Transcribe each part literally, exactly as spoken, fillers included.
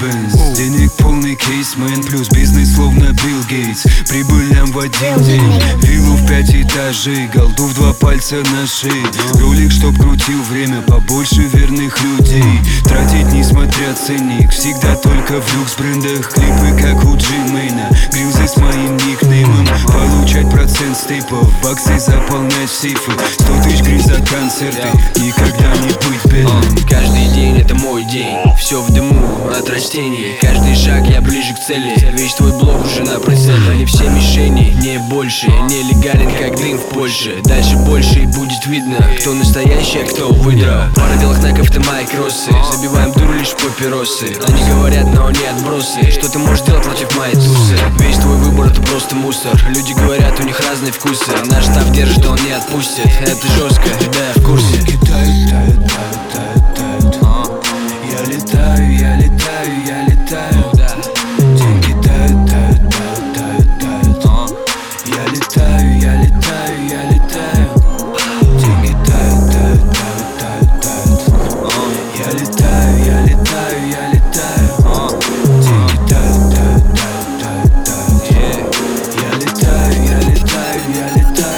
Mercedes-Benz. Денег полный кейсмен, плюс бизнес словно Билл Гейтс. Прибыль нам в один день, виллу в пять этажей, голду в два пальца на шее. Ролик, чтоб крутил время, побольше верных людей. Тратить несмотря ценник, всегда только в люкс брендах. Клипы как у Джимейна, грилзы с моим никнеймом. Получать процент стейпов, баксы заполнять сейфы. Сто тысяч гривен за концерты, никогда не быть бедным. Каждый день это мой день, все в дыму от растений. Каждый шаг я ближе к цели, весь твой блок уже на прицеле. Они все мишени, не больше, не легален как дым в Польше. Дальше больше и будет видно, кто настоящий, а кто выдра. Пара белых найков, ты мои кроссы, забиваем дуру лишь папиросы. Они говорят, но не отбросы, что ты можешь делать против моей тусы. Весь твой выбор это просто мусор, люди говорят, у них разные вкусы. Наш штаб держит, он не отпустит, это жестко, да, я в курсе. Тают, тают, тают, тают, тают. Я летаю, я летаю, я летаю. Деньги тают, тают, тают, тают, тают. Я летаю, я летаю, я летаю. Деньги тают, тают, тают, тают, тают. Я летаю, я летаю, я летаю. Деньги тают, тают, тают, тают, тают. Я летаю, я летаю, я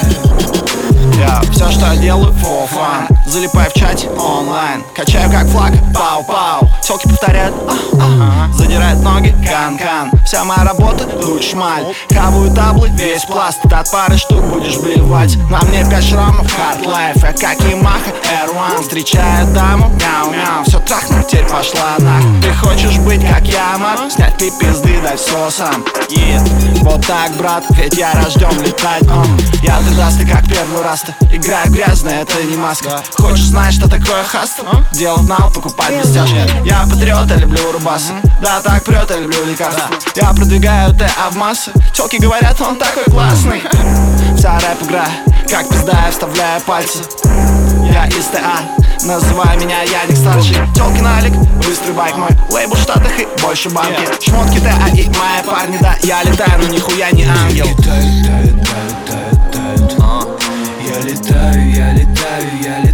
летаю. Я все, что я делаю, for fun. Залипаю в чате онлайн, качаю как флаг, пау-пау. Тёлки повторяют, а-а, задирают ноги, кан-кан. Вся моя работа, луч шмаль. Хаваю таблы, весь пласт. Ты от пары штук будешь блевать. На мне пять шрамов, hard life. Я как Ямаха, эр один. Встречаю даму, мяу-мяу. Все трахну, теперь пошла на. Ты хочешь быть как я, Марк? Снять ты пизды, дай все сам. Yeah. Вот так, брат, ведь я рожден летать. uh. Я ты как первый раз. Играю грязно, это не маска. Хочешь знать, что такое хастл? Дело в нал, покупать без стяжки. Я патриот, я люблю рубасы. Да, так прет, я люблю лекарства. Я продвигаю ТА в массы. Тёлки говорят, он такой классный. Вся рэп-игра, как пизда, я вставляю пальцы. Я из ТА, называй меня Яник старший. Тёлки налик, быстрый байк мой. Лейбл в Штатах и больше банки. Шмотки ТА и мои парни, да, я летаю, но нихуя не ангел. Тают, тают, тают, тают, тают. Я летаю, я летаю, я летаю.